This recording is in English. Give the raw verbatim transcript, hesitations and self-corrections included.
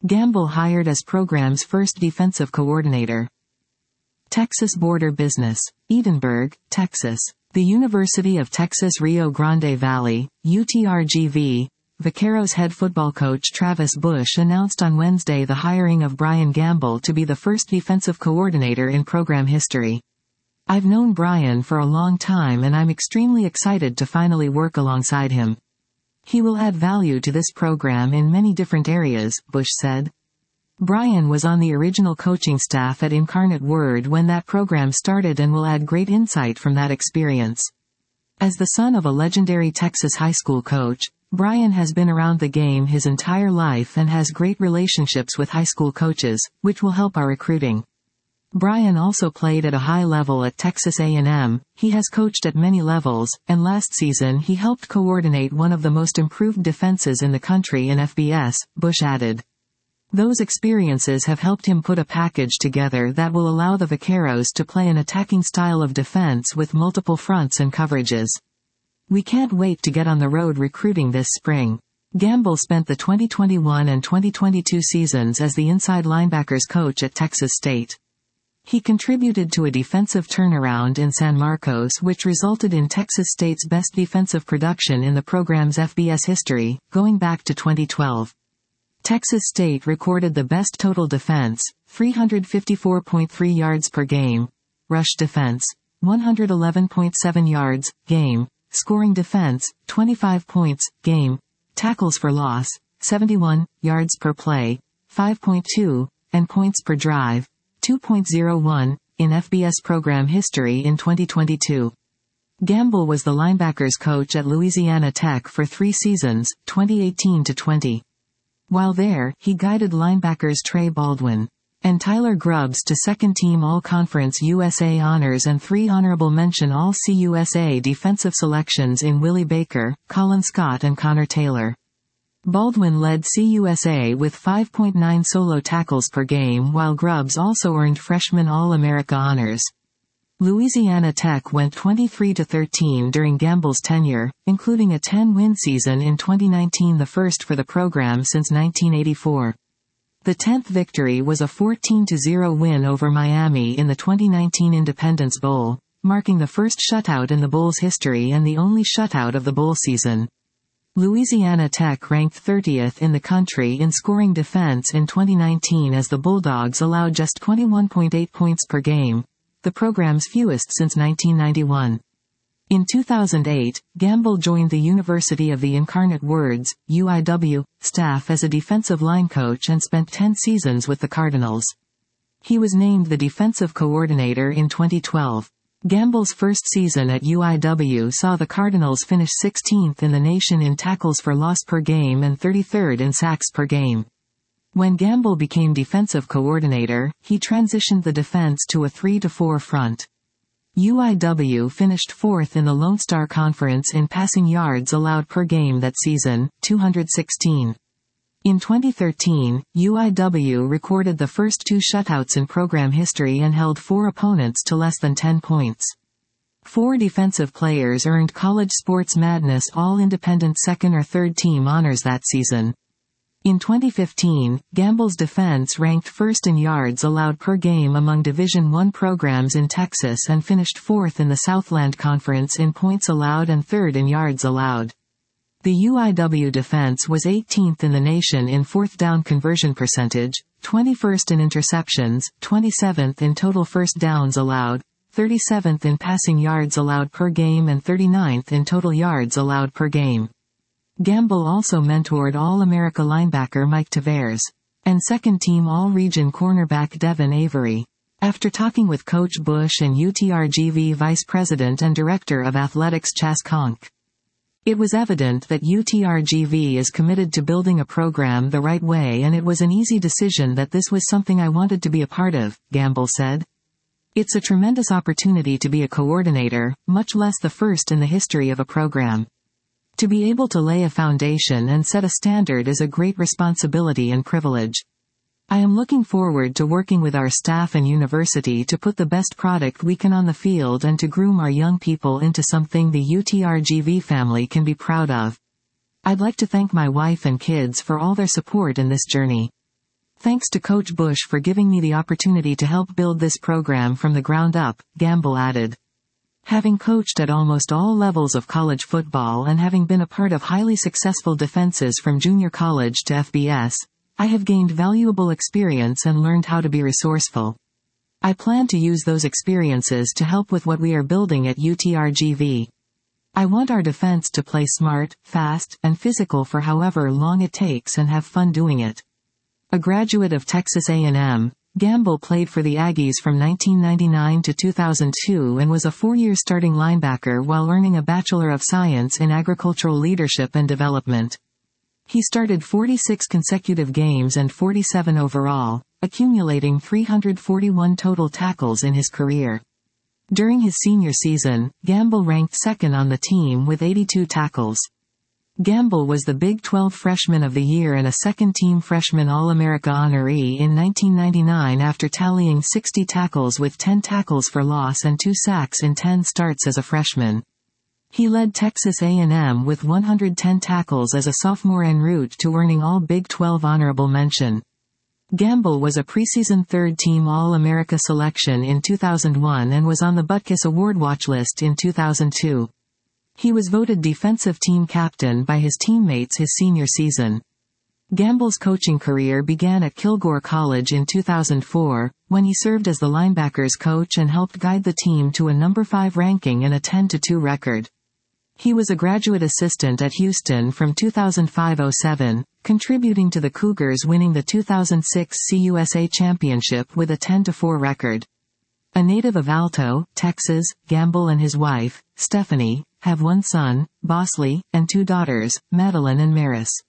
Gamble hired as program's first defensive coordinator. Texas Border Business. Edinburgh, Texas. The University of Texas Rio Grande Valley, U T R G V, Vaqueros head football coach Travis Bush announced on Wednesday the hiring of Brian Gamble to be the first defensive coordinator in program history. "I've known Brian for a long time and I'm extremely excited to finally work alongside him. He will add value to this program in many different areas," Bush said. Brian was on the original coaching staff at Incarnate Word when that program started and will add great insight from that experience. As the son of a legendary Texas high school coach, Brian has been around the game his entire life and has great relationships with high school coaches, which will help our recruiting. Brian also played at a high level at Texas A and M, he has coached at many levels, and last season he helped coordinate one of the most improved defenses in the country in F B S, Bush added. Those experiences have helped him put a package together that will allow the Vaqueros to play an attacking style of defense with multiple fronts and coverages. "We can't wait to get on the road recruiting this spring." Gamble spent the twenty twenty-one and twenty twenty-two seasons as the inside linebackers coach at Texas State. He contributed to a defensive turnaround in San Marcos which resulted in Texas State's best defensive production in the program's F B S history, going back to twenty twelve. Texas State recorded the best total defense, three hundred fifty-four point three yards per game, rush defense, one hundred eleven point seven yards, game, scoring defense, twenty-five points, game, tackles for loss, seventy-one, yards per play, five point two, and points per drive, two point oh one, in F B S program history in twenty twenty-two. Gamble was the linebackers coach at Louisiana Tech for three seasons, twenty eighteen to twenty. While there, he guided linebackers Trey Baldwin and Tyler Grubbs to second-team All-Conference U S A honors and three honorable mention All-C U S A defensive selections in Willie Baker, Colin Scott and Connor Taylor. Baldwin led C U S A with five point nine solo tackles per game while Grubbs also earned freshman All-America honors. Louisiana Tech went twenty-three to thirteen during Gamble's tenure, including a ten-win season in twenty nineteen, the first for the program since nineteen eighty-four. The tenth victory was a fourteen to zero win over Miami in the twenty nineteen Independence Bowl, marking the first shutout in the Bowl's history and the only shutout of the bowl season. Louisiana Tech ranked thirtieth in the country in scoring defense in twenty nineteen as the Bulldogs allowed just twenty-one point eight points per game, the program's fewest since nineteen ninety-one. In two thousand eight, Gamble joined the University of the Incarnate Words, U I W, staff as a defensive line coach and spent ten seasons with the Cardinals. He was named the defensive coordinator in twenty twelve. Gamble's first season at U I W saw the Cardinals finish sixteenth in the nation in tackles for loss per game and thirty-third in sacks per game. When Gamble became defensive coordinator, he transitioned the defense to a three to four front. U I W finished fourth in the Lone Star Conference in passing yards allowed per game that season, two hundred sixteen. In twenty thirteen, U I W recorded the first two shutouts in program history and held four opponents to less than ten points. Four defensive players earned College Sports Madness All-Independent second or third team honors that season. In twenty fifteen, Gamble's defense ranked first in yards allowed per game among Division one programs in Texas and finished fourth in the Southland Conference in points allowed and third in yards allowed. The U I W defense was eighteenth in the nation in fourth down conversion percentage, twenty-first in interceptions, twenty-seventh in total first downs allowed, thirty-seventh in passing yards allowed per game and thirty-ninth in total yards allowed per game. Gamble also mentored All-America linebacker Mike Tavares and second-team All-Region cornerback Devin Avery. After talking with Coach Bush and U T R G V Vice President and Director of Athletics Chas Conk, it was evident that U T R G V is committed to building a program the right way, and it was an easy decision that this was something I wanted to be a part of, Gamble said. It's a tremendous opportunity to be a coordinator, much less the first in the history of a program. To be able to lay a foundation and set a standard is a great responsibility and privilege. I am looking forward to working with our staff and university to put the best product we can on the field and to groom our young people into something the U T R G V family can be proud of. I'd like to thank my wife and kids for all their support in this journey. Thanks to Coach Bush for giving me the opportunity to help build this program from the ground up, Gamble added. Having coached at almost all levels of college football and having been a part of highly successful defenses from junior college to F B S, I have gained valuable experience and learned how to be resourceful. I plan to use those experiences to help with what we are building at U T R G V. I want our defense to play smart, fast, and physical for however long it takes and have fun doing it. A graduate of Texas A and M, Gamble played for the Aggies from nineteen ninety-nine to two thousand two and was a four-year starting linebacker while earning a Bachelor of Science in Agricultural Leadership and Development. He started forty-six consecutive games and forty-seven overall, accumulating three hundred forty-one total tackles in his career. During his senior season, Gamble ranked second on the team with eighty-two tackles. Gamble was the Big twelve Freshman of the Year and a second-team Freshman All-America honoree in nineteen ninety-nine after tallying sixty tackles with ten tackles for loss and two sacks in ten starts as a freshman. He led Texas A and M with one hundred ten tackles as a sophomore en route to earning all Big twelve honorable mention. Gamble was a preseason third-team All-America selection in two thousand one and was on the Butkus Award watch list in two thousand two. He was voted defensive team captain by his teammates his senior season. Gamble's coaching career began at Kilgore College in two thousand four, when he served as the linebackers coach and helped guide the team to a number five ranking and a ten to two record. He was a graduate assistant at Houston from two thousand five to oh seven, contributing to the Cougars winning the two thousand six C U S A Championship with a ten to four record. A native of Alto, Texas, Gamble and his wife, Stephanie, have one son, Bosley, and two daughters, Madeline and Maris.